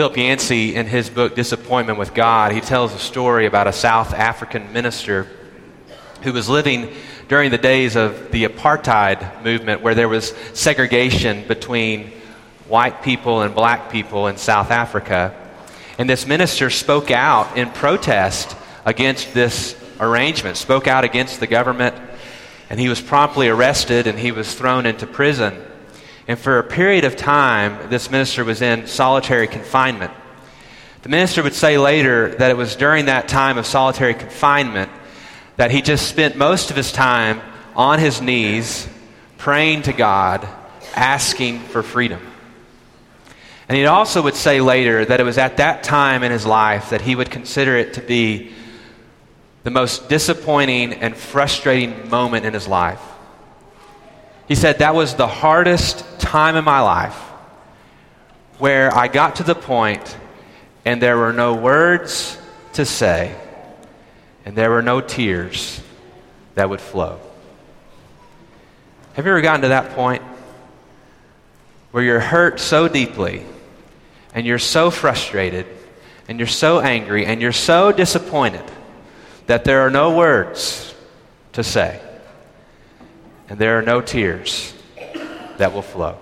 Philip Yancey, in his book Disappointment with God, he tells a story about a South African minister who was living during the days of the apartheid movement, where there was segregation between white people and black people in South Africa. And this minister spoke out in protest against this arrangement, spoke out against the government, and he was promptly arrested and he was thrown into prison. And for a period of time, this minister was in solitary confinement. The minister would say later that it was during that time of solitary confinement that he just spent most of his time on his knees, praying to God, asking for freedom. And he also would say later that it was at that time in his life that he would consider it to be the most disappointing and frustrating moment in his life. He said, that was the hardest time in my life where I got to the point and there were no words to say and there were no tears that would flow. Have you ever gotten to that point where you're hurt so deeply and you're so frustrated and you're so angry and you're so disappointed that there are no words to say and there are no tears that will flow?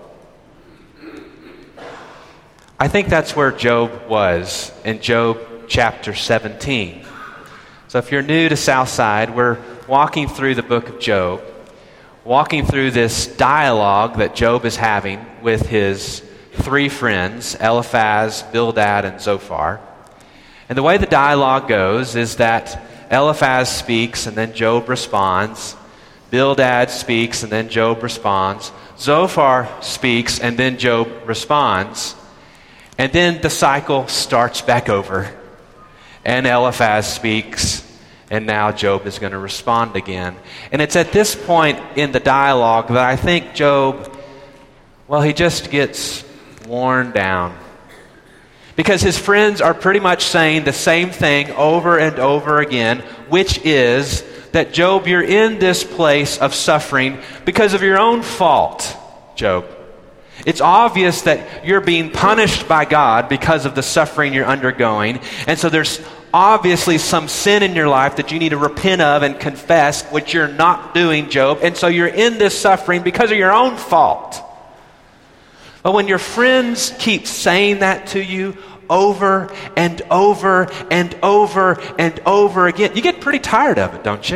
I think that's where Job was in Job chapter 17. So if you're new to Southside, we're walking through the book of Job, walking through this dialogue that Job is having with his three friends, Eliphaz, Bildad, and Zophar. And the way the dialogue goes is that Eliphaz speaks and then Job responds. Bildad speaks and then Job responds. Zophar speaks and then Job responds. And then the cycle starts back over. And Eliphaz speaks and now Job is going to respond again. And it's at this point in the dialogue that I think Job, well, he just gets worn down. Because his friends are pretty much saying the same thing over and over again, which is that, Job, you're in this place of suffering because of your own fault, Job. It's obvious that you're being punished by God because of the suffering you're undergoing. And so there's obviously some sin in your life that you need to repent of and confess, which you're not doing, Job. And so you're in this suffering because of your own fault. But when your friends keep saying that to you over and over and over and over again, you get pretty tired of it, don't you?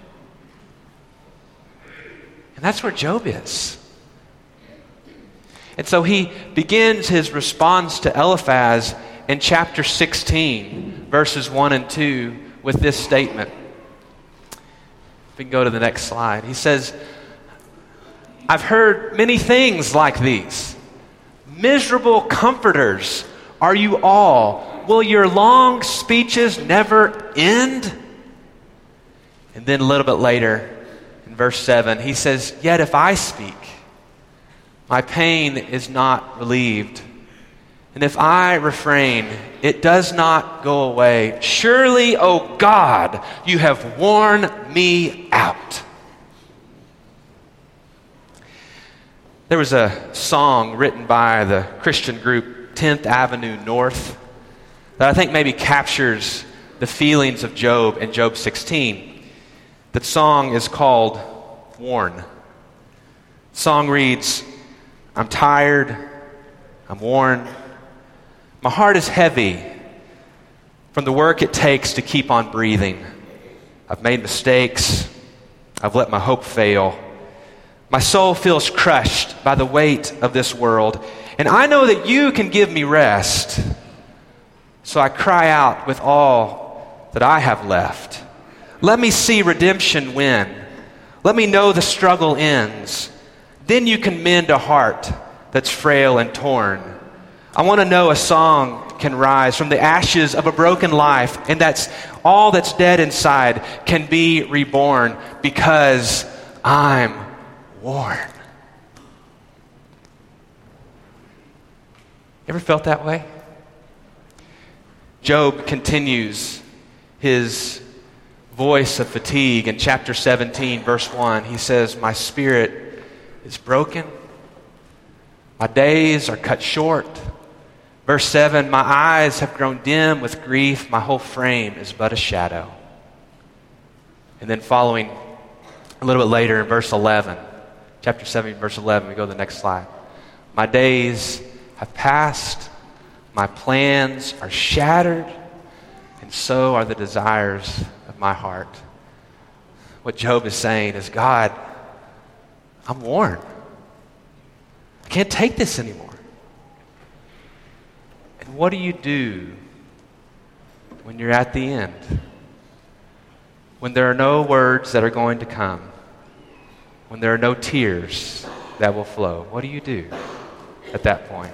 And that's where Job is. And so he begins his response to Eliphaz in chapter 16, verses 1 and 2, with this statement. If we can go to the next slide. He says, I've heard many things like these. Miserable comforters are you all. Will your long speeches never end? And then a little bit later, in verse 7, he says, yet if I speak, my pain is not relieved. And if I refrain, it does not go away. Surely, O God, you have worn me out. There was a song written by the Christian group 10th Avenue North that I think maybe captures the feelings of Job in Job 16. That song is called Worn. The song reads, I'm tired, I'm worn, my heart is heavy from the work it takes to keep on breathing. I've made mistakes, I've let my hope fail. My soul feels crushed by the weight of this world, and I know that you can give me rest. So I cry out with all that I have left. Let me see redemption win. Let me know the struggle ends. Then you can mend a heart that's frail and torn. I want to know a song can rise from the ashes of a broken life, and that's all that's dead inside can be reborn because I'm worn. Ever felt that way? Job continues his voice of fatigue in chapter 17, verse 1. He says, my spirit is broken. My days are cut short. Verse 7, my eyes have grown dim with grief. My whole frame is but a shadow. And then following a little bit later in verse 11, chapter 7, verse 11, we go to the next slide. My days have passed. My plans are shattered. And so are the desires of my heart. What Job is saying is, God, I'm worn. I can't take this anymore. And what do you do when you're at the end? When there are no words that are going to come? When there are no tears that will flow? What do you do at that point?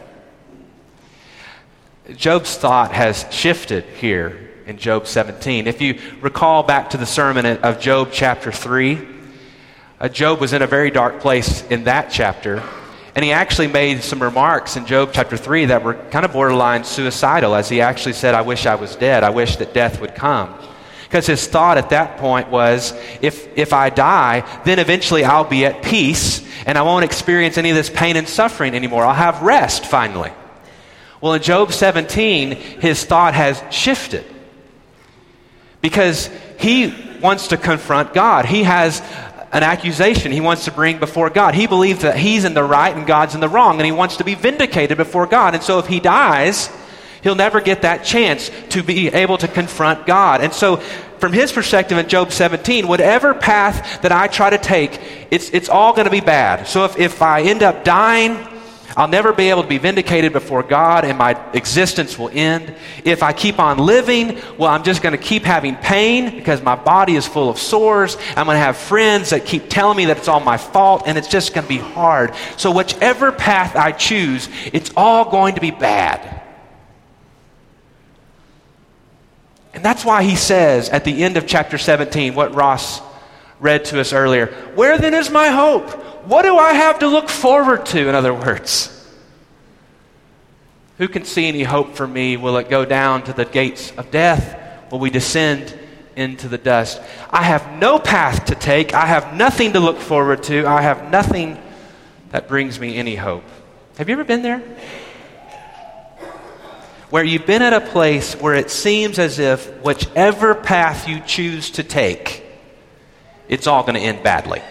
Job's thought has shifted here in Job 17. If you recall back to the sermon of Job chapter 3, Job was in a very dark place in that chapter, and he actually made some remarks in Job chapter 3 that were kind of borderline suicidal, as he actually said, I wish I was dead. I wish that death would come. Because his thought at that point was, if I die, then eventually I'll be at peace, and I won't experience any of this pain and suffering anymore. I'll have rest finally. Well, in Job 17, his thought has shifted. Because he wants to confront God. He has an accusation he wants to bring before God. He believes that he's in the right and God's in the wrong, and he wants to be vindicated before God. And so if he dies, he'll never get that chance to be able to confront God. And so from his perspective in Job 17, whatever path that I try to take, it's all going to be bad. So if I end up dying, I'll never be able to be vindicated before God, and my existence will end. If I keep on living, well, I'm just going to keep having pain because my body is full of sores. I'm going to have friends that keep telling me that it's all my fault, and it's just going to be hard. So whichever path I choose, it's all going to be bad. And that's why he says at the end of chapter 17, what Ross read to us earlier, where then is my hope? What do I have to look forward to, in other words? Who can see any hope for me? Will it go down to the gates of death? Will we descend into the dust? I have no path to take. I have nothing to look forward to. I have nothing that brings me any hope. Have you ever been there? Where you've been at a place where it seems as if whichever path you choose to take, it's all going to end badly.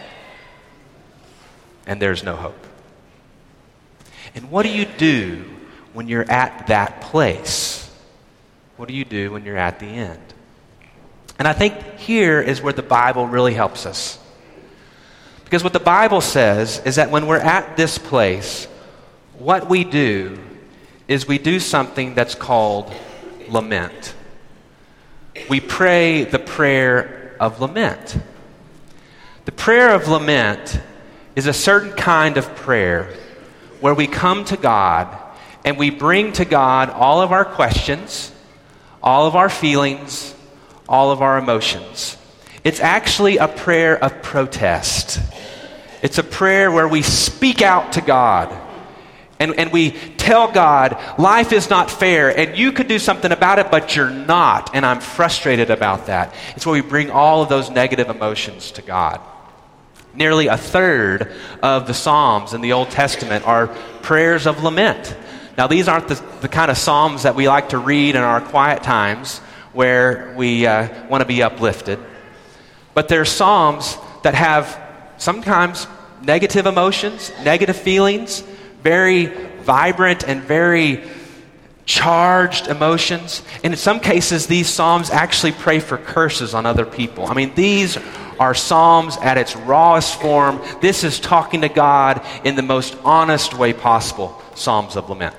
And there's no hope. And what do you do when you're at that place? What do you do when you're at the end? And I think here is where the Bible really helps us. Because what the Bible says is that when we're at this place, what we do is we do something that's called lament. We pray the prayer of lament. The prayer of lament is a certain kind of prayer where we come to God and we bring to God all of our questions, all of our feelings, all of our emotions. It's actually a prayer of protest. It's a prayer where we speak out to God and we tell God, life is not fair and you could do something about it, but you're not, and I'm frustrated about that. It's where we bring all of those negative emotions to God. Nearly a third of the Psalms in the Old Testament are prayers of lament. Now, these aren't the kind of Psalms that we like to read in our quiet times where we want to be uplifted. But they're Psalms that have sometimes negative emotions, negative feelings, very vibrant and very charged emotions. And in some cases, these Psalms actually pray for curses on other people. I mean, these are Psalms at its rawest form. This is talking to God in the most honest way possible, Psalms of lament.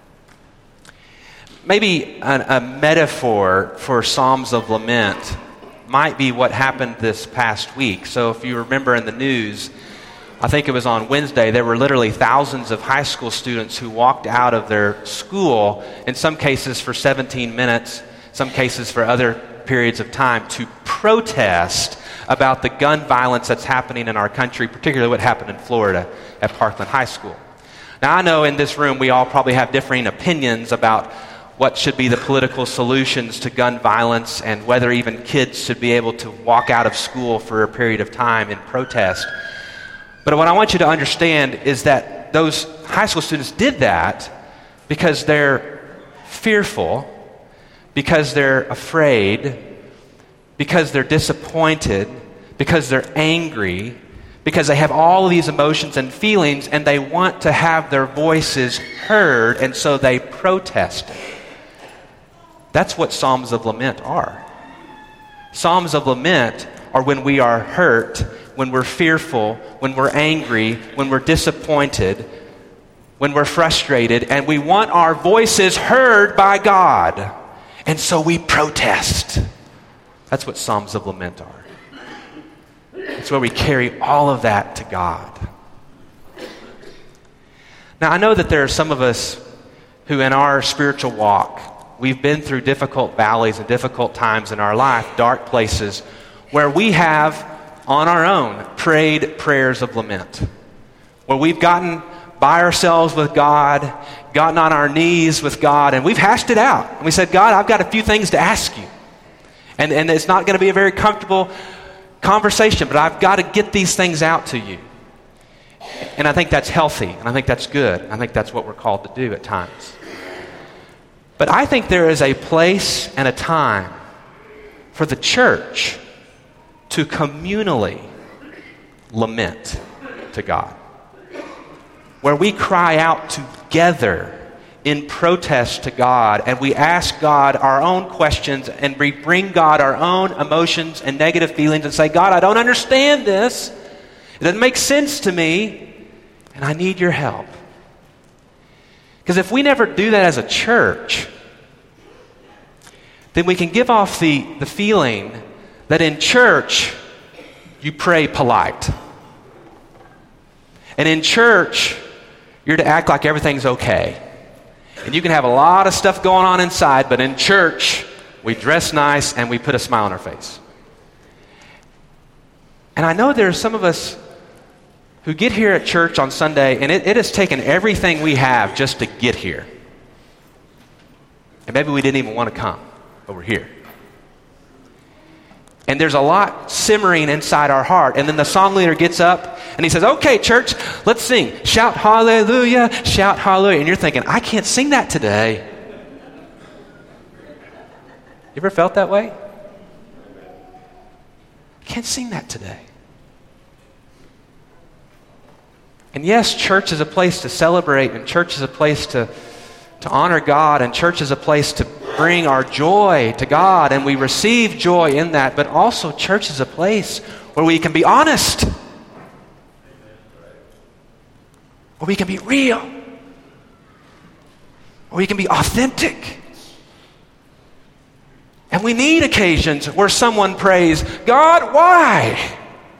Maybe a metaphor for Psalms of lament might be what happened this past week. So if you remember in the news, I think it was on Wednesday, there were literally thousands of high school students who walked out of their school, in some cases for 17 minutes, some cases for other periods of time, to protest about the gun violence that's happening in our country, particularly what happened in Florida at Parkland High School. Now, I know in this room we all probably have differing opinions about what should be the political solutions to gun violence and whether even kids should be able to walk out of school for a period of time in protest. But what I want you to understand is that those high school students did that because their fearful, because they're afraid, because they're disappointed, because they're angry, because they have all of these emotions and feelings, and they want to have their voices heard, and so they protest. That's what Psalms of Lament are. Psalms of Lament are when we are hurt, when we're fearful, when we're angry, when we're disappointed, when we're frustrated, and we want our voices heard by God. And so we protest. That's what Psalms of Lament are. It's where we carry all of that to God. Now, I know that there are some of us who in our spiritual walk, we've been through difficult valleys and difficult times in our life, dark places, where we have, on our own, prayed prayers of lament. Where we've gotten by ourselves with God, gotten on our knees with God, and we've hashed it out. And we said, God, I've got a few things to ask you. And it's not going to be a very comfortable conversation, but I've got to get these things out to you. And I think that's healthy, and I think that's good. I think that's what we're called to do at times. But I think there is a place and a time for the church to communally lament to God, where we cry out together in protest to God, and we ask God our own questions, and we bring God our own emotions and negative feelings and say, God, I don't understand this. It doesn't make sense to me, and I need your help. Because if we never do that as a church, then we can give off the feeling that in church, you pray polite. And in church, you're to act like everything's okay. And you can have a lot of stuff going on inside, but in church, we dress nice and we put a smile on our face. And I know there are some of us who get here at church on Sunday, and it has taken everything we have just to get here. And maybe we didn't even want to come, but we're here. And there's a lot simmering inside our heart. And then the song leader gets up and he says, okay, church, let's sing. Shout hallelujah, shout hallelujah. And you're thinking, I can't sing that today. You ever felt that way? I can't sing that today. And yes, church is a place to celebrate, and church is a place to honor God, and church is a place to bring our joy to God, and we receive joy in that. But also, church is a place where we can be honest, where we can be real, where we can be authentic. And we need occasions where someone prays, God, why?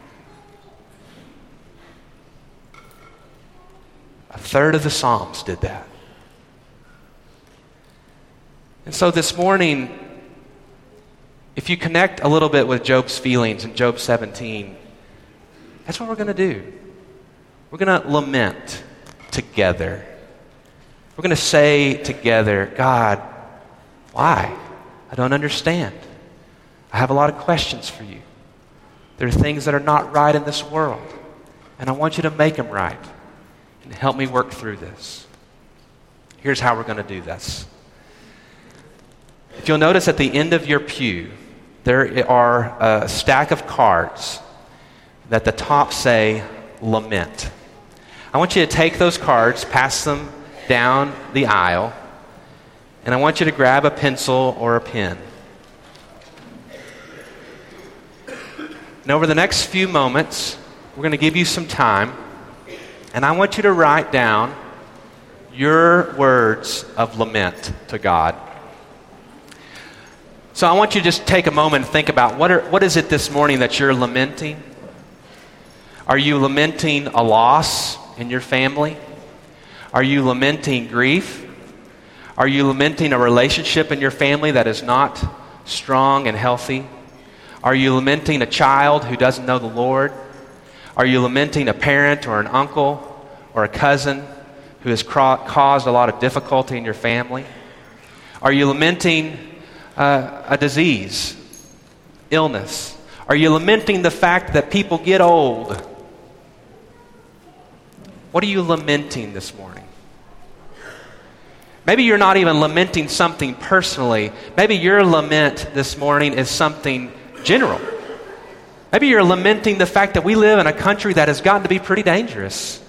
A third of the Psalms did that. And so this morning, if you connect a little bit with Job's feelings in Job 17, that's what we're going to do. We're going to lament together. We're going to say together, God, why? I don't understand. I have a lot of questions for you. There are things that are not right in this world, and I want you to make them right. And help me work through this. Here's how we're going to do this. If you'll notice at the end of your pew, there are a stack of cards that the top say, lament. I want you to take those cards, pass them down the aisle, and I want you to grab a pencil or a pen. And over the next few moments, we're going to give you some time, and I want you to write down your words of lament to God. So I want you to just take a moment and think about what is it this morning that you're lamenting? Are you lamenting a loss in your family? Are you lamenting grief? Are you lamenting a relationship in your family that is not strong and healthy? Are you lamenting a child who doesn't know the Lord? Are you lamenting a parent or an uncle or a cousin who has caused a lot of difficulty in your family? Are you lamenting a disease, illness? Are you lamenting the fact that people get old? What are you lamenting this morning? Maybe you're not even lamenting something personally. Maybe your lament this morning is something general. Maybe you're lamenting the fact that we live in a country that has gotten to be pretty dangerous.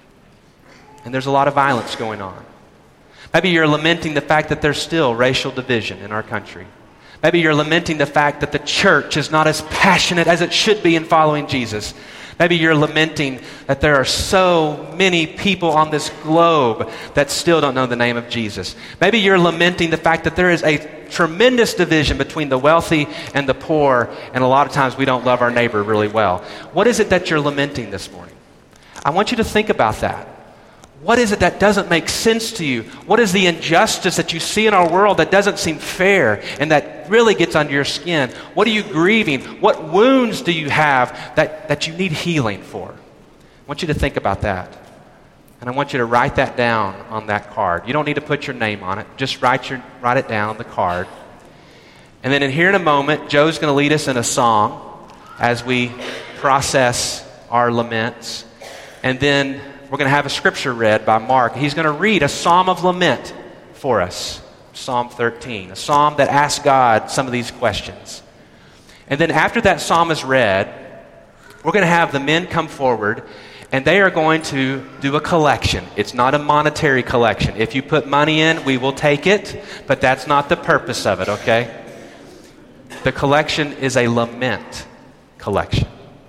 And there's a lot of violence going on. Maybe you're lamenting the fact that there's still racial division in our country. Maybe you're lamenting the fact that the church is not as passionate as it should be in following Jesus. Maybe you're lamenting that there are so many people on this globe that still don't know the name of Jesus. Maybe you're lamenting the fact that there is a tremendous division between the wealthy and the poor, and a lot of times we don't love our neighbor really well. What is it that you're lamenting this morning? I want you to think about that. What is it that doesn't make sense to you? What is the injustice that you see in our world that doesn't seem fair and that really gets under your skin? What are you grieving? What wounds do you have that you need healing for? I want you to think about that. And I want you to write that down on that card. You don't need to put your name on it. Just write it down on the card. And then here in a moment, Joe's going to lead us in a song as we process our laments. And then we're going to have a scripture read by Mark. He's going to read a psalm of lament for us, Psalm 13, a psalm that asks God some of these questions. And then after that psalm is read, we're going to have the men come forward, and they are going to do a collection. It's not a monetary collection. If you put money in, we will take it, but that's not the purpose of it, okay? The collection is a lament collection.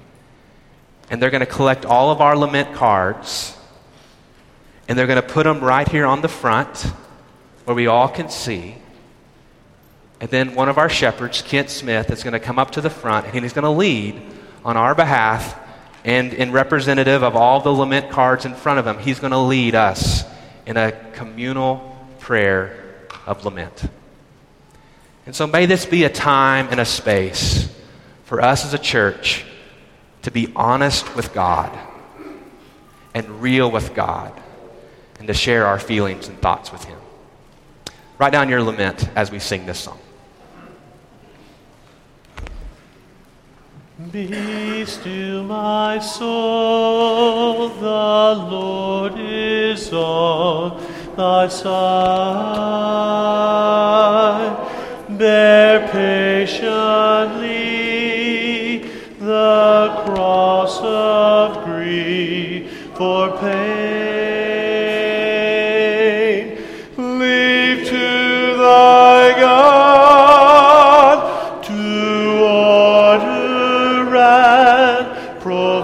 And they're going to collect all of our lament cards, and they're going to put them right here on the front where we all can see. And then one of our shepherds, Kent Smith, is going to come up to the front, and he's going to lead on our behalf, and in representative of all the lament cards in front of him, he's going to lead us in a communal prayer of lament. And so may this be a time and a space for us as a church to be honest with God and real with God and to share our feelings and thoughts with Him. Write down your lament as we sing this song. Be still, my soul, the Lord is on thy side. Bear patiently the cross of grief for pain. Leave to thy God to order and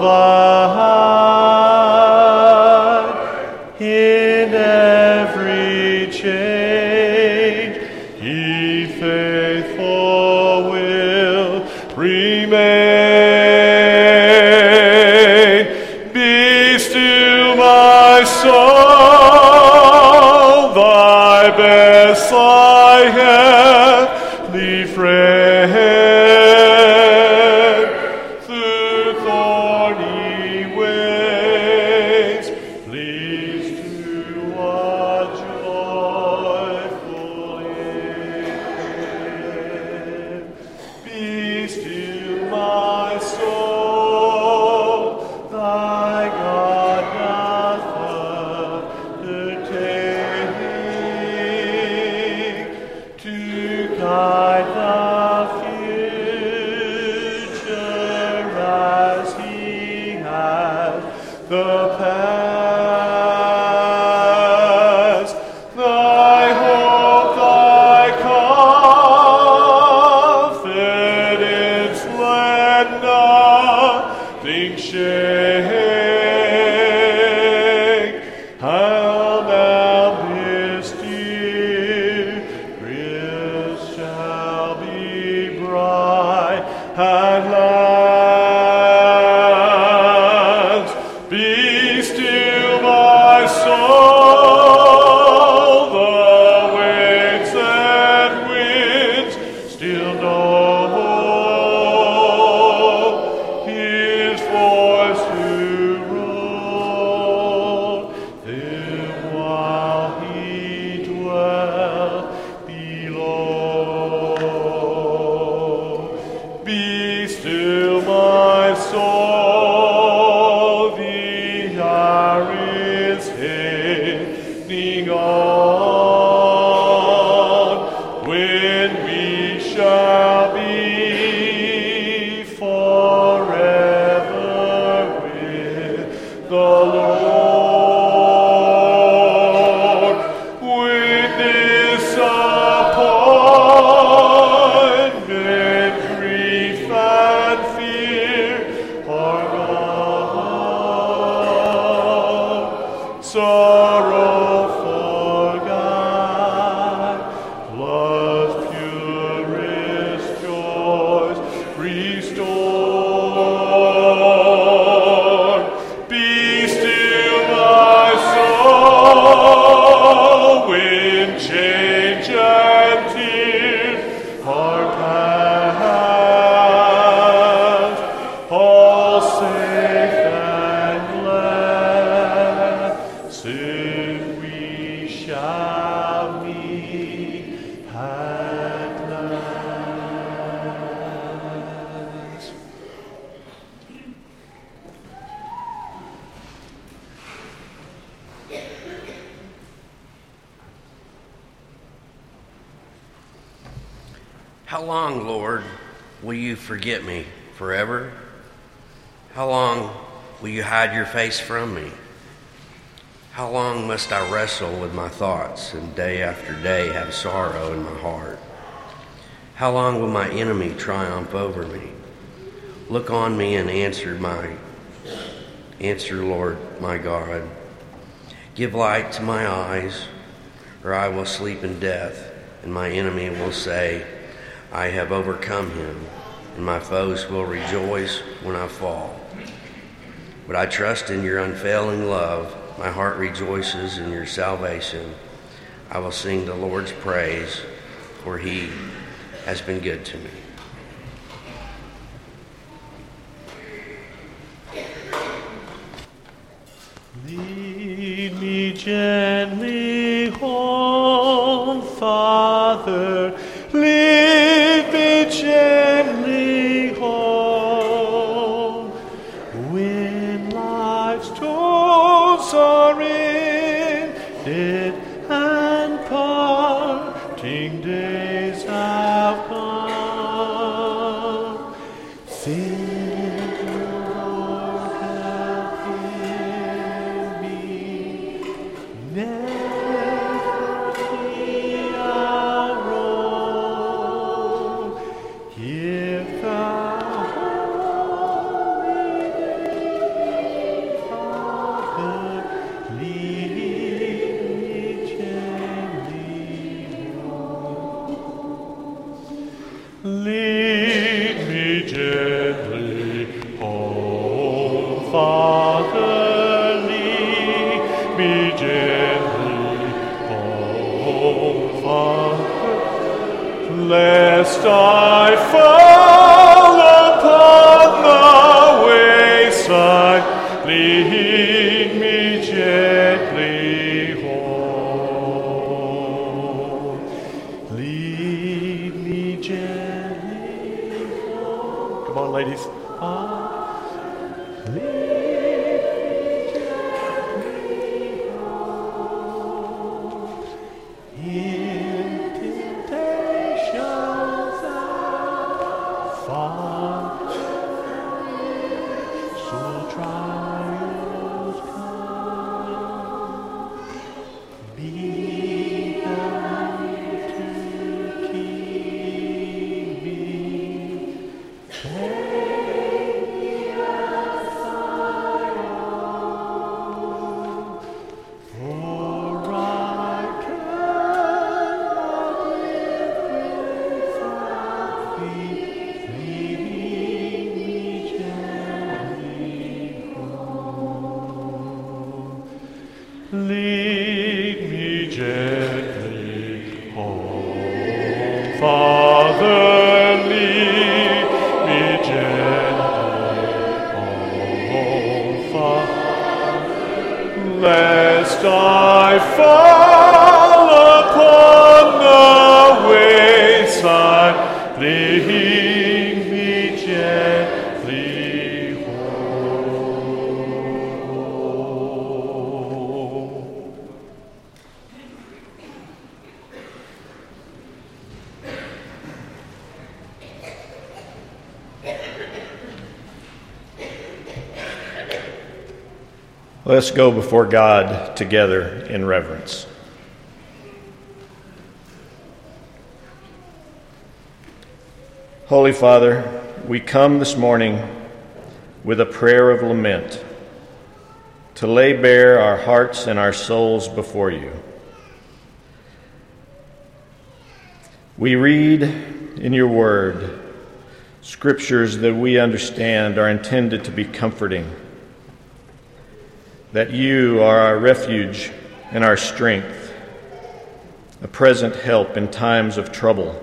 provide in every change. He faithful will remain. Be still, my soul, thy best disappointment, grief, and fear are gone. Sorrow forgot, love's purest joys restored. Be still, my soul, when change and tears are past. All safe and glad, soon we shall meet at last. How long, Lord, will you forget me? Forever? How long will you hide your face from me? How long must I wrestle with my thoughts and day after day have sorrow in my heart? How long will my enemy triumph over me? Look on me and answer, Lord, my God. Give light to my eyes, or I will sleep in death, and my enemy will say, I have overcome him, and my foes will rejoice when I fall. But I trust in your unfailing love. My heart rejoices in your salvation. I will sing the Lord's praise, for he has been good to me. Lead me gently home, Father. Lead me gently home. When life's toils are ended and parting days have come, think, Lord, have in me. Never be our own. If thou holy Father, lead me gently home. Lead me gently home, Father. Lead me gently home, Father. Lest I fall upon the wayside, lead me gently home. Lead me gently home. Come on, ladies. Lead me gently home. In temptations and far, so trials come. Be thou to keep me. Take me as thy own, for I cannot live without thee. Lead me gently home. Lead me gently home, Father. Lead me gently home, Father. Lest I fall upon the wayside, lead me gently home. Let's go before God together in reverence. Holy Father, we come this morning with a prayer of lament to lay bare our hearts and our souls before you. We read in your word scriptures that we understand are intended to be comforting, that you are our refuge and our strength, a present help in times of trouble.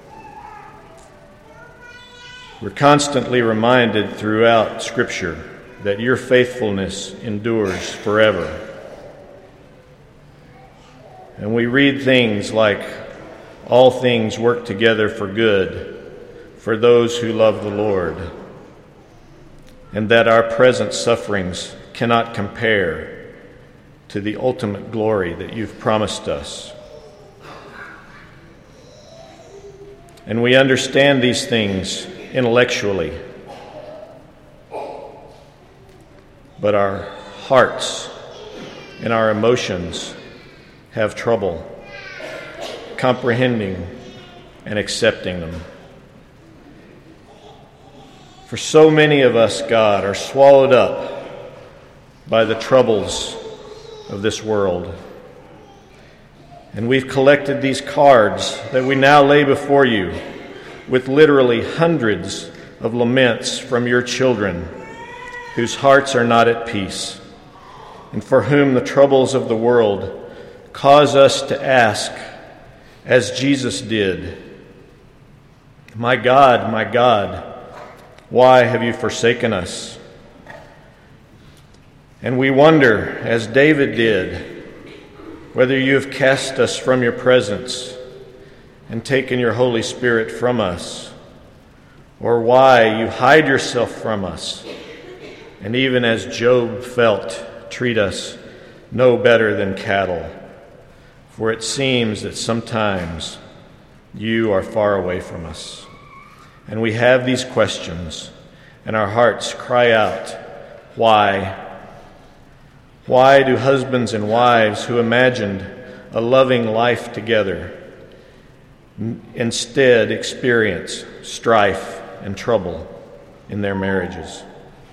We're constantly reminded throughout Scripture that your faithfulness endures forever. And we read things like, all things work together for good for those who love the Lord, and that our present sufferings cannot compare to the ultimate glory that you've promised us. And we understand these things intellectually, but our hearts and our emotions have trouble comprehending and accepting them. For so many of us, God, are swallowed up by the troubles of this world. And we've collected these cards that we now lay before you with literally hundreds of laments from your children whose hearts are not at peace and for whom the troubles of the world cause us to ask, as Jesus did, my God, why have you forsaken us? And we wonder, as David did, whether you have cast us from your presence and taken your Holy Spirit from us, or why you hide yourself from us, and even as Job felt, treat us no better than cattle. For it seems that sometimes you are far away from us. And we have these questions, and our hearts cry out, why? Why do husbands and wives who imagined a loving life together instead experience strife and trouble in their marriages?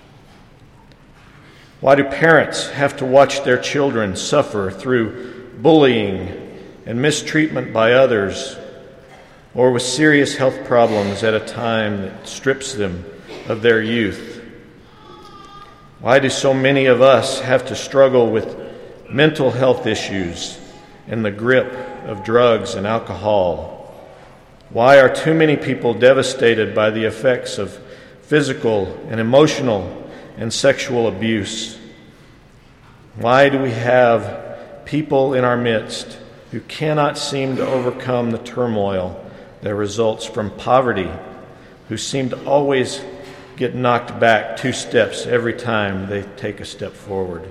Why do parents have to watch their children suffer through bullying and mistreatment by others, or with serious health problems at a time that strips them of their youth? Why do so many of us have to struggle with mental health issues and the grip of drugs and alcohol? Why are too many people devastated by the effects of physical and emotional and sexual abuse? Why do we have people in our midst who cannot seem to overcome the turmoil that results from poverty, who seem to always get knocked back 2 steps every time they take a step forward?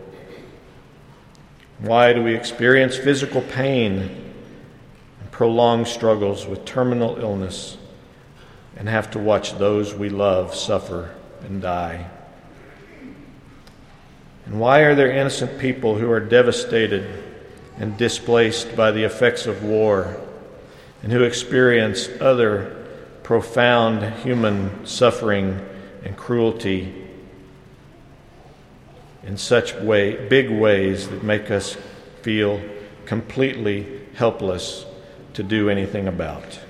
Why do we experience physical pain and prolonged struggles with terminal illness and have to watch those we love suffer and die? And why are there innocent people who are devastated and displaced by the effects of war and who experience other profound human suffering and cruelty in such big ways that make us feel completely helpless to do anything about?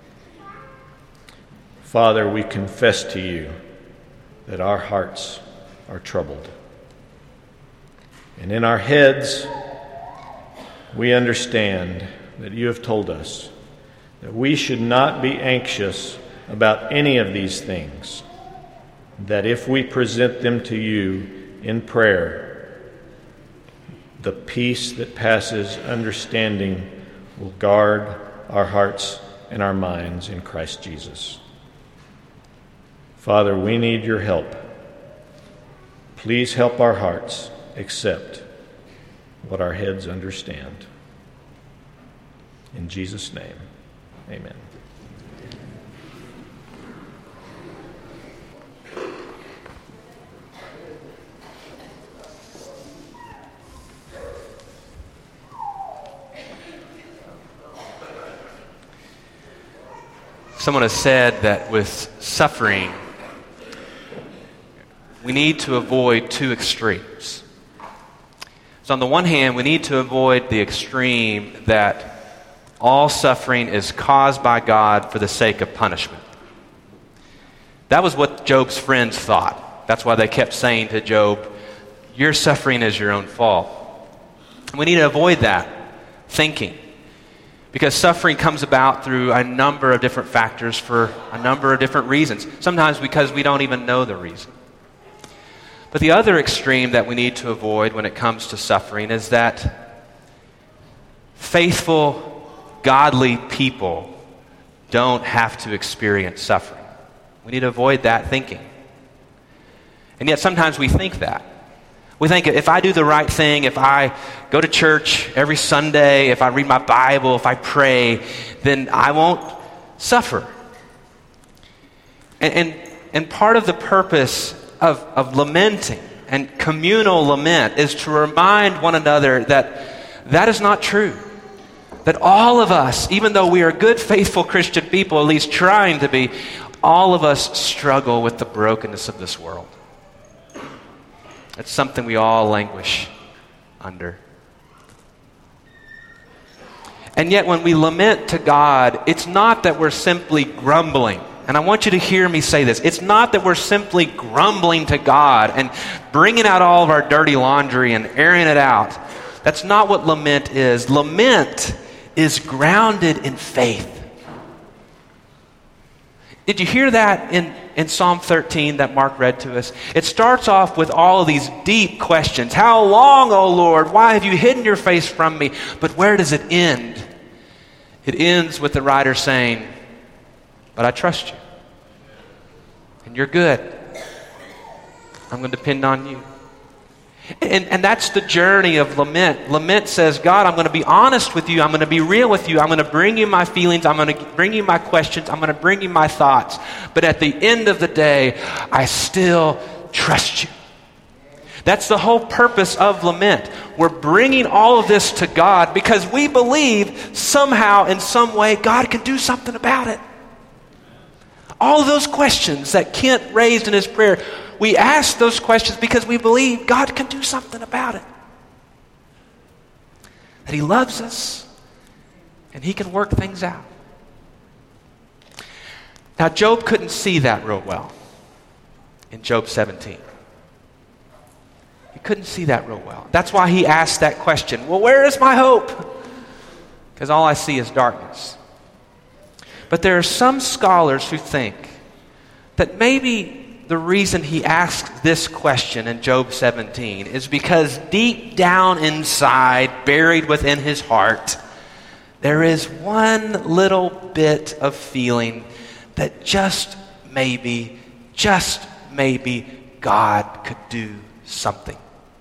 Father, we confess to you that our hearts are troubled. And in our heads, we understand that you have told us that we should not be anxious about any of these things, that if we present them to you in prayer, the peace that passes understanding will guard our hearts and our minds in Christ Jesus. Father, we need your help. Please help our hearts accept what our heads understand. In Jesus' name, amen. Someone has said that with suffering, we need to avoid two extremes. So on the one hand, we need to avoid the extreme that all suffering is caused by God for the sake of punishment. That was what Job's friends thought. That's why they kept saying to Job, your suffering is your own fault. And we need to avoid that thinking, because suffering comes about through a number of different factors for a number of different reasons, sometimes because we don't even know the reason. But the other extreme that we need to avoid when it comes to suffering is that faithful, godly people don't have to experience suffering. We need to avoid that thinking. And yet sometimes we think that. We think if I do the right thing, if I go to church every Sunday, if I read my Bible, if I pray, then I won't suffer. And part of the purpose of lamenting and communal lament is to remind one another that that is not true. That all of us, even though we are good, faithful Christian people, at least trying to be, all of us struggle with the brokenness of this world. It's something we all languish under. And yet when we lament to God, it's not that we're simply grumbling. And I want you to hear me say this. It's not that we're simply grumbling to God and bringing out all of our dirty laundry and airing it out. That's not what lament is. Lament is grounded in faith. Did you hear that in Psalm 13 that Mark read to us? It starts off with all of these deep questions. How long, O Lord? Why have you hidden your face from me? But where does it end? It ends with the writer saying, but I trust you. And you're good. I'm going to depend on you. And that's the journey of lament. Lament says, God, I'm going to be honest with you. I'm going to be real with you. I'm going to bring you my feelings. I'm going to bring you my questions. I'm going to bring you my thoughts. But at the end of the day, I still trust you. That's the whole purpose of lament. We're bringing all of this to God because we believe somehow, in some way, God can do something about it. All of those questions that Kent raised in his prayer, we ask those questions because we believe God can do something about it. That he loves us and he can work things out. Now, Job couldn't see that real well in Job 17. He couldn't see that real well. That's why he asked that question. Well, where is my hope? Because all I see is darkness. But there are some scholars who think that maybe the reason he asked this question in Job 17 is because deep down inside, buried within his heart, there is one little bit of feeling that just maybe God could do something.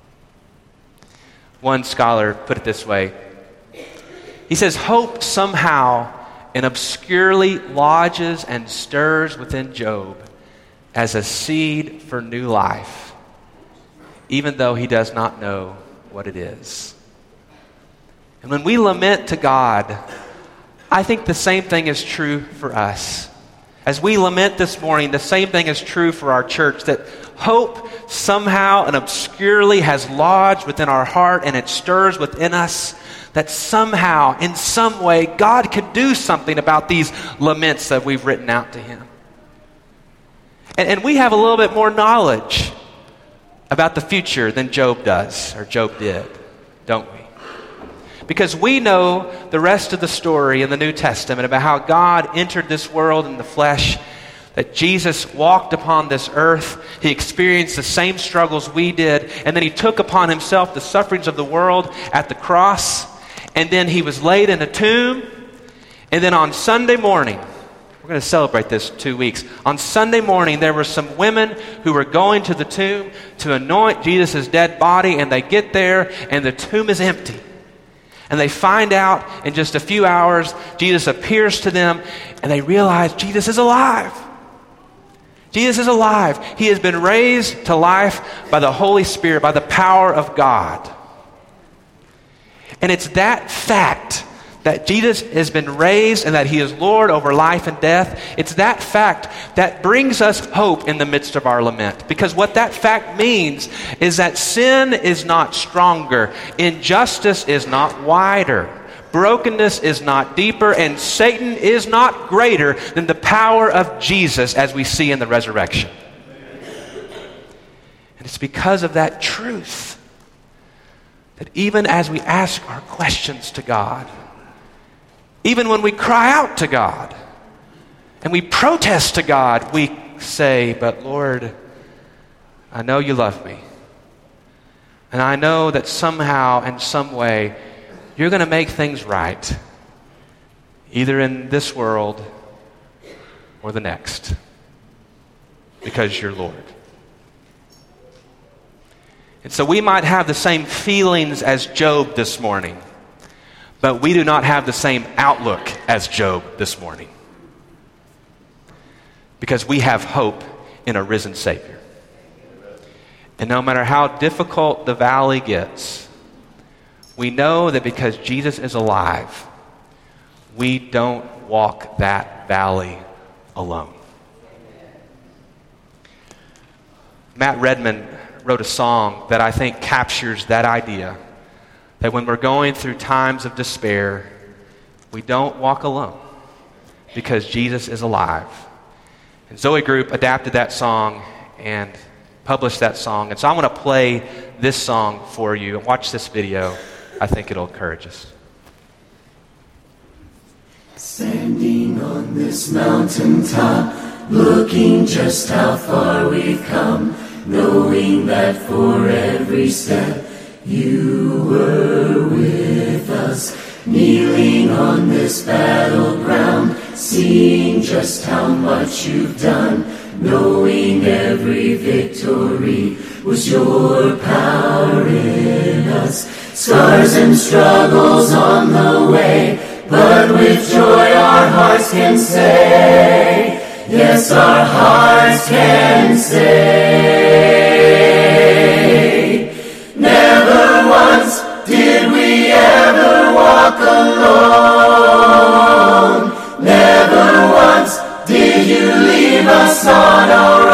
One scholar put it this way. He says, hope somehow and obscurely lodges and stirs within Job as a seed for new life, even though he does not know what it is. And when we lament to God, I think the same thing is true for us. As we lament this morning, the same thing is true for our church, that hope somehow and obscurely has lodged within our heart and it stirs within us, that somehow, in some way, God could do something about these laments that we've written out to him. And we have a little bit more knowledge about the future than Job does, or Job did, don't we? Because we know the rest of the story in the New Testament about how God entered this world in the flesh, that Jesus walked upon this earth. He experienced the same struggles we did, and then he took upon himself the sufferings of the world at the cross, and then he was laid in a tomb, and then on Sunday morning, we're going to celebrate this 2 weeks. On Sunday morning, there were some women who were going to the tomb to anoint Jesus' dead body, and they get there, and the tomb is empty. And they find out in just a few hours, Jesus appears to them, and they realize Jesus is alive. Jesus is alive. He has been raised to life by the Holy Spirit, by the power of God. And it's that fact that Jesus has been raised and that he is Lord over life and death, it's that fact that brings us hope in the midst of our lament. Because what that fact means is that sin is not stronger, injustice is not wider, brokenness is not deeper, and Satan is not greater than the power of Jesus as we see in the resurrection. And it's because of that truth that even as we ask our questions to God, even when we cry out to God and we protest to God, we say, but Lord, I know you love me. And I know that somehow, in some way, you're going to make things right, either in this world or the next, because you're Lord. And so we might have the same feelings as Job this morning, but we do not have the same outlook as Job this morning, because we have hope in a risen Savior. And no matter how difficult the valley gets, we know that because Jesus is alive, we don't walk that valley alone. Matt Redman wrote a song that I think captures that idea, that when we're going through times of despair, we don't walk alone because Jesus is alive. And Zoe Group adapted that song and published that song. And so I want to play this song for you and watch this video. I think it'll encourage us. Standing on this mountaintop, looking just how far we've come, knowing that for every step you were with us, kneeling on this battleground, seeing just how much you've done, knowing every victory was your power in us. Scars and struggles on the way, but with joy our hearts can say, yes, our hearts can say, never once did we ever walk alone. Never once did you leave us on our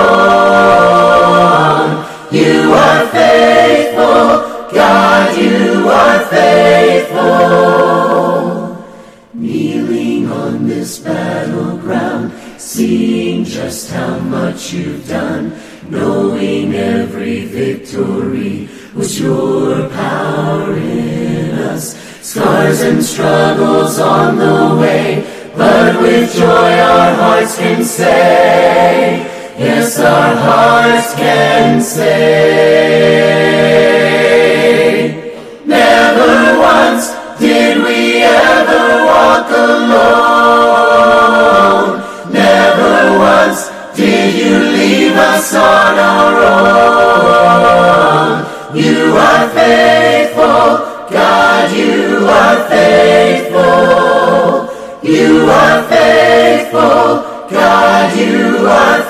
own. You are faithful, God, you are faithful. Kneeling on this battleground, seeing just how much you've done, knowing every victory was your power in us. Scars and struggles on the way, but with joy our hearts can say, yes, our hearts can say, never once did we ever walk alone. Never once did you leave us on our own. You are faithful, God, you are faithful. You are faithful, God, you are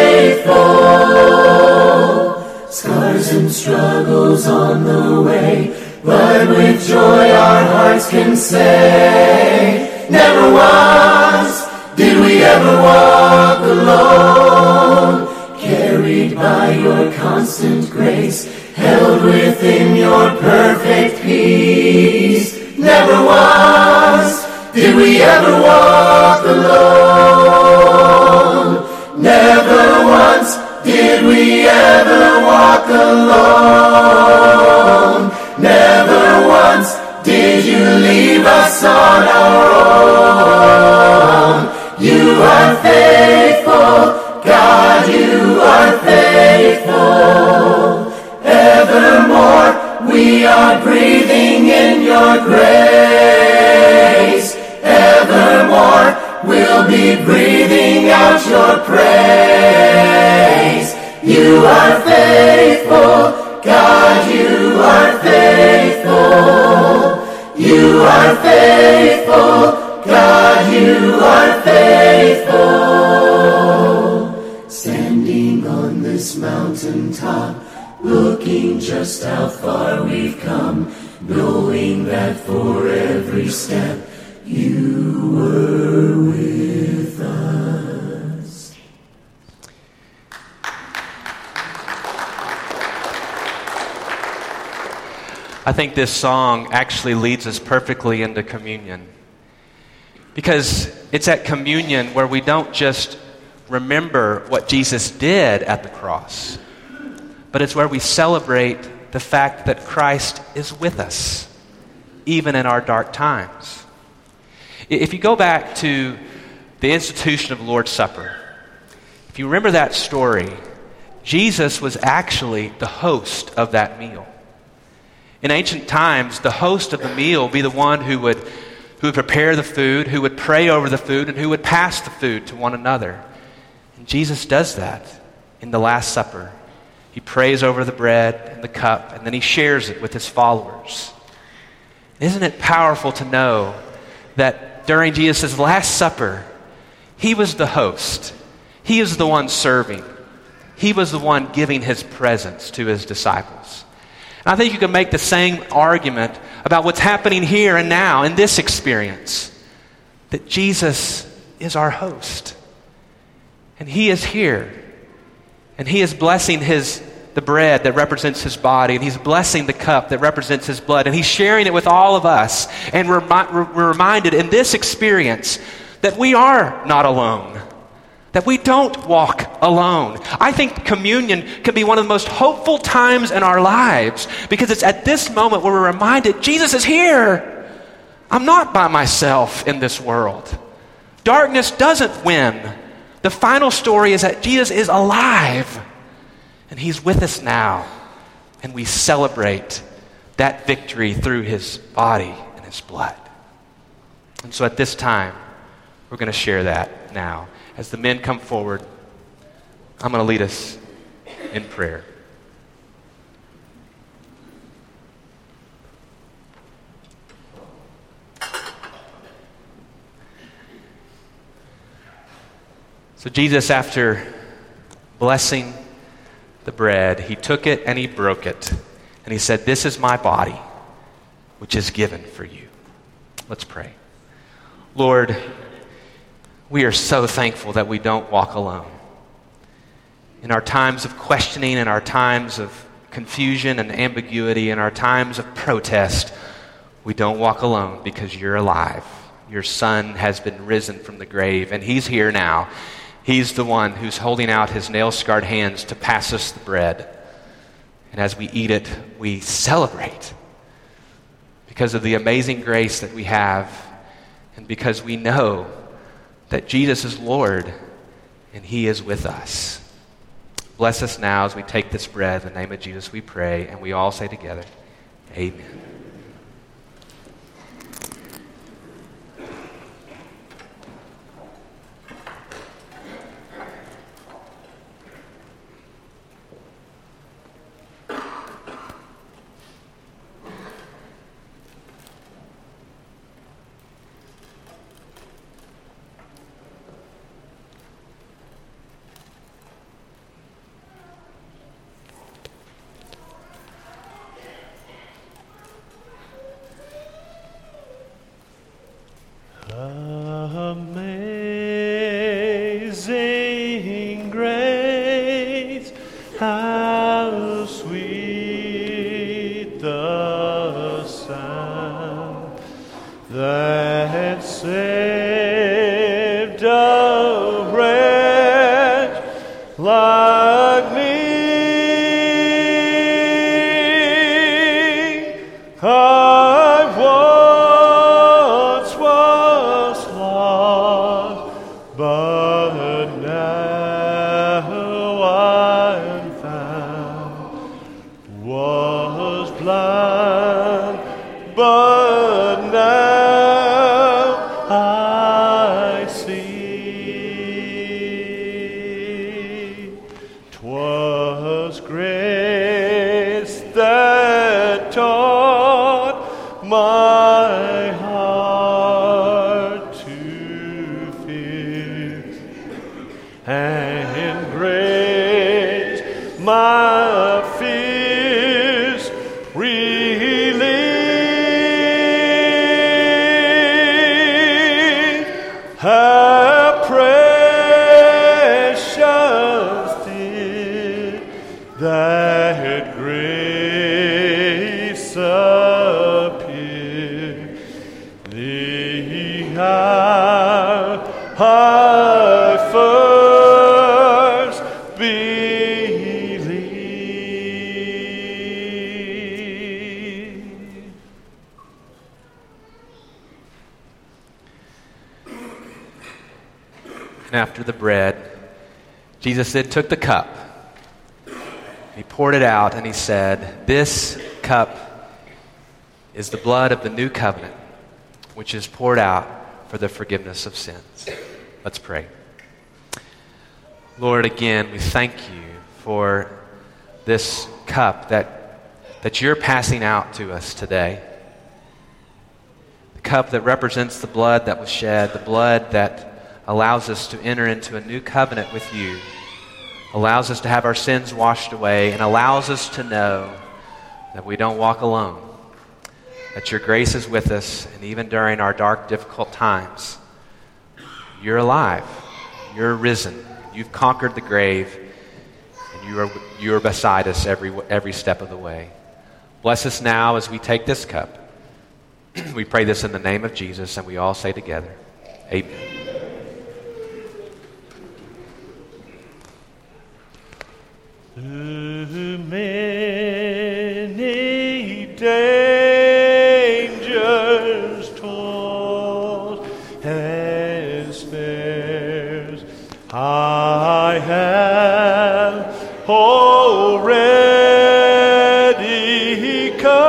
faithful. Scars and struggles on the way, but with joy our hearts can say, never once did we ever walk alone. Carried by your constant grace, held within your perfect peace. Never once did we ever walk alone. Never once did we ever walk alone. Never once did you leave us on our own. You are faithful, God, you are faithful. Evermore we are breathing in your grace. Evermore we'll be breathing out your praise. You are faithful, God, you are faithful. You are faithful, God, you are faithful. Standing on this mountaintop, looking just how far we've come, knowing that for every step you were with us. I think this song actually leads us perfectly into communion. Because it's at communion where we don't just remember what Jesus did at the cross, but it's where we celebrate the fact that Christ is with us, even in our dark times. If you go back to the institution of the Lord's Supper, if you remember that story, Jesus was actually the host of that meal. In ancient times, the host of the meal would be the one who would prepare the food, who would pray over the food, and who would pass the food to one another. And Jesus does that in the Last Supper. He prays over the bread and the cup, and then he shares it with his followers. Isn't it powerful to know that during Jesus' Last Supper, he was the host. He is the one serving. He was the one giving his presence to his disciples. And I think you can make the same argument about what's happening here and now in this experience, that Jesus is our host. And he is here. And he is blessing the bread that represents his body, and he's blessing the cup that represents his blood, and he's sharing it with all of us. And we're reminded in this experience that we are not alone, that we don't walk alone. I think communion can be one of the most hopeful times in our lives, because it's at this moment where we're reminded, Jesus is here. I'm not by myself in this world. Darkness doesn't win. The final story is that Jesus is alive, and he's with us now, and we celebrate that victory through his body and his blood. And so at this time, we're going to share that now. As the men come forward, I'm going to lead us in prayer. So Jesus, after blessing the bread, he took it and he broke it. And he said, "This is my body, which is given for you." Let's pray. Lord, we are so thankful that we don't walk alone. In our times of questioning, in our times of confusion and ambiguity, in our times of protest, we don't walk alone because you're alive. Your Son has been risen from the grave, and he's here now. He's the one who's holding out his nail-scarred hands to pass us the bread. And as we eat it, we celebrate because of the amazing grace that we have, and because we know that Jesus is Lord and he is with us. Bless us now as we take this bread. In the name of Jesus we pray, and we all say together, amen. Amazing grace, how sweet the sound that saved a wretch like me. I once was lost, but now I am found. Was blind, but now I see. 'Twas grace that taught my heart to fear, and grace my fears relieved. how precious did that grace appear, the hour I first believed. And after the bread, Jesus took the cup. He poured it out and he said, "This cup is the blood of the new covenant, which is poured out for the forgiveness of sins." Let's pray. Lord, again, we thank you for this cup that you're passing out to us today. The cup that represents the blood that was shed, the blood that allows us to enter into a new covenant with you, allows us to have our sins washed away, and allows us to know that we don't walk alone, that your grace is with us, and even during our dark, difficult times, you're alive, you're risen, you've conquered the grave, and you are beside us every step of the way. Bless us now as we take this cup. We pray this in the name of Jesus, and we all say together, amen. Through many dangers, toils, and snares, I have already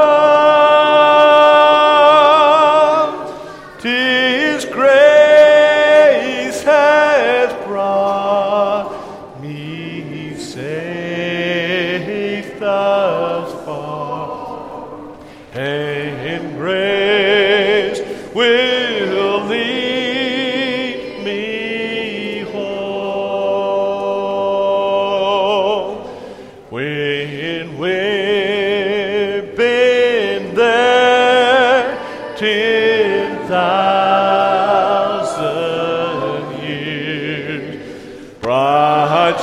come. 'Tis grace has brought me safe thus far, and grace will lead me home. When we've been there 10,000 years, bright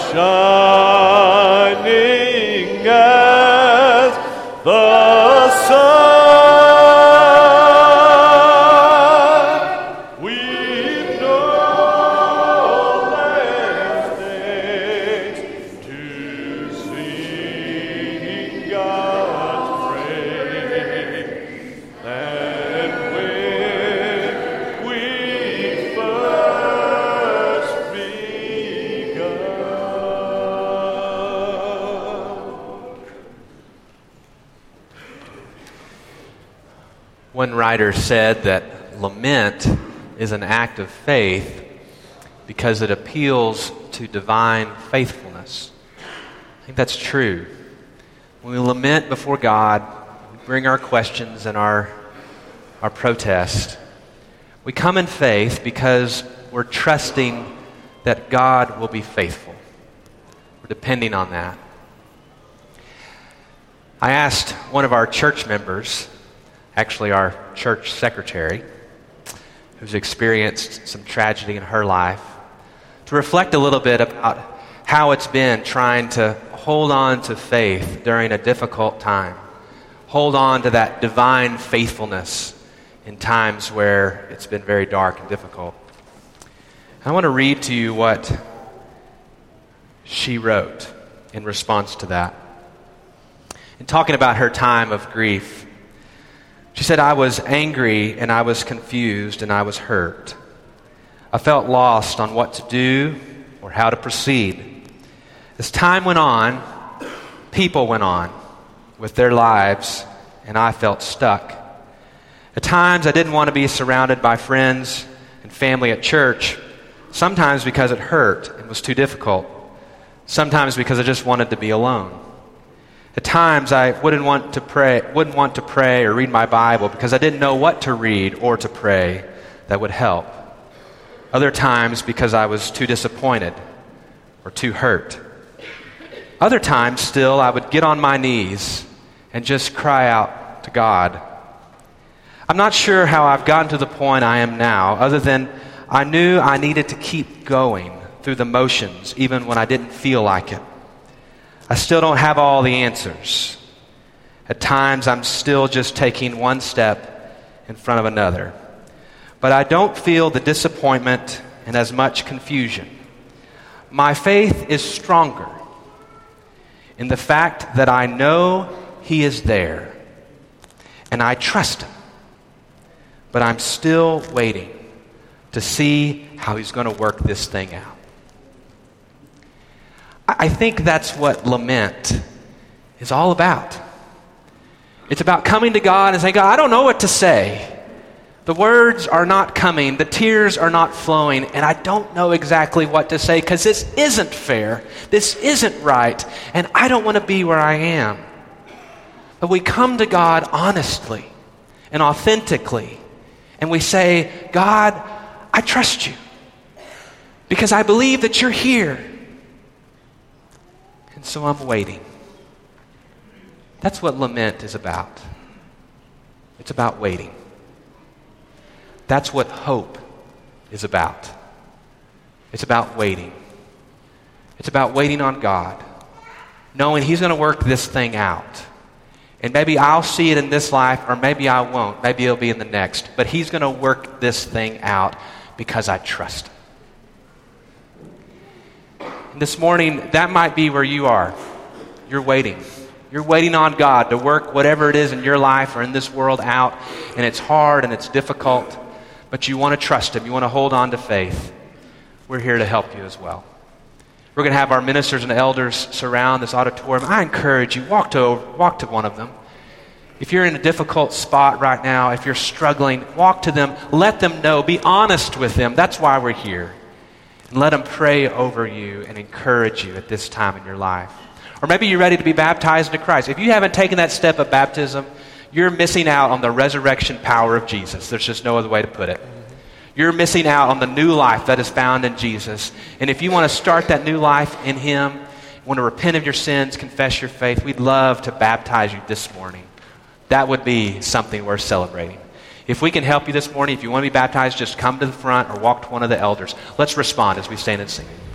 shining as the sun, we've no less things to sing God's praise than when we first begun. One writer said that lament is an act of faith because it appeals to divine faithfulness. I think that's true. When we lament before God, we bring our questions and our protest. We come in faith because we're trusting that God will be faithful. We're depending on that. I asked one of our church members, actually our church secretary, who's experienced some tragedy in her life, to reflect a little bit about how it's been trying to hold on to faith during a difficult time, hold on to that divine faithfulness in times where it's been very dark and difficult. I want to read to you what she wrote in response to that. In talking about her time of grief, she said, "I was angry and I was confused and I was hurt. I felt lost on what to do or how to proceed. As time went on, people went on with their lives and I felt stuck. At times I didn't want to be surrounded by friends and family at church, sometimes because it hurt and was too difficult, sometimes because I just wanted to be alone. At times I wouldn't want to pray or read my Bible because I didn't know what to read or to pray that would help. Other times because I was too disappointed or too hurt. Other times still I would get on my knees and just cry out to God. I'm not sure how I've gotten to the point I am now, other than I knew I needed to keep going through the motions even when I didn't feel like it. I still don't have all the answers. At times, I'm still just taking one step in front of another. But I don't feel the disappointment and as much confusion. My faith is stronger in the fact that I know He is there, and I trust Him. But I'm still waiting to see how He's going to work this thing out. I think that's what lament is all about. It's about coming to God and saying, God, I don't know what to say. The words are not coming. The tears are not flowing. And I don't know exactly what to say because this isn't fair. This isn't right. And I don't want to be where I am. But we come to God honestly and authentically. And we say, God, I trust you. Because I believe that you're here. And so I'm waiting. That's what lament is about. It's about waiting. That's what hope is about. It's about waiting. It's about waiting on God, knowing He's going to work this thing out. And maybe I'll see it in this life, or maybe I won't. Maybe it'll be in the next. But He's going to work this thing out because I trust Him. And this morning, that might be where you are. You're waiting. You're waiting on God to work whatever it is in your life or in this world out. And it's hard and it's difficult. But you want to trust Him. You want to hold on to faith. We're here to help you as well. We're going to have our ministers and elders surround this auditorium. I encourage you, walk to one of them. If you're in a difficult spot right now, if you're struggling, walk to them. Let them know. Be honest with them. That's why we're here. And let them pray over you and encourage you at this time in your life. Or maybe you're ready to be baptized into Christ. If you haven't taken that step of baptism, you're missing out on the resurrection power of Jesus. There's just no other way to put it. You're missing out on the new life that is found in Jesus. And if you want to start that new life in Him, want to repent of your sins, confess your faith, we'd love to baptize you this morning. That would be something worth celebrating. If we can help you this morning, if you want to be baptized, just come to the front or walk to one of the elders. Let's respond as we stand and sing.